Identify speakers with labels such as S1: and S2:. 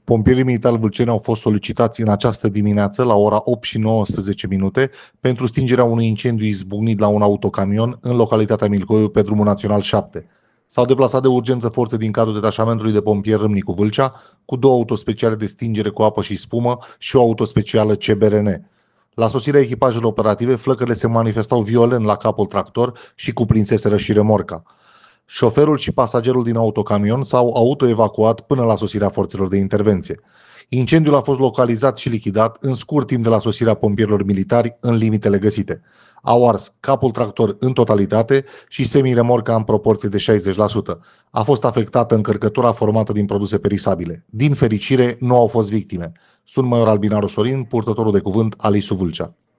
S1: Pompierii militari vâlceni au fost solicitați în această dimineață la ora 8 și 19 minute pentru stingerea unui incendiu izbucnit la un autocamion în localitatea Milcoiu pe drumul național 7. S-au deplasat de urgență forțe din cadrul detașamentului de pompieri Râmnicu Vâlcea cu 2 autospeciale de stingere cu apă și spumă și o autospecială CBRN. La sosirea echipajelor operative, flăcările se manifestau violent la capul tractor și cuprinseseră și remorca. Șoferul și pasagerul din autocamion s-au autoevacuat până la sosirea forțelor de intervenție. Incendiul a fost localizat și lichidat în scurt timp de la sosirea pompierilor militari în limitele găsite. Au ars capul tractor în totalitate și semiremorca în proporție de 60%. A fost afectată încărcătura formată din produse perisabile. Din fericire, nu au fost victime. Sunt Major Albinaru Sorin, purtătorul de cuvânt al ISU Vâlcea.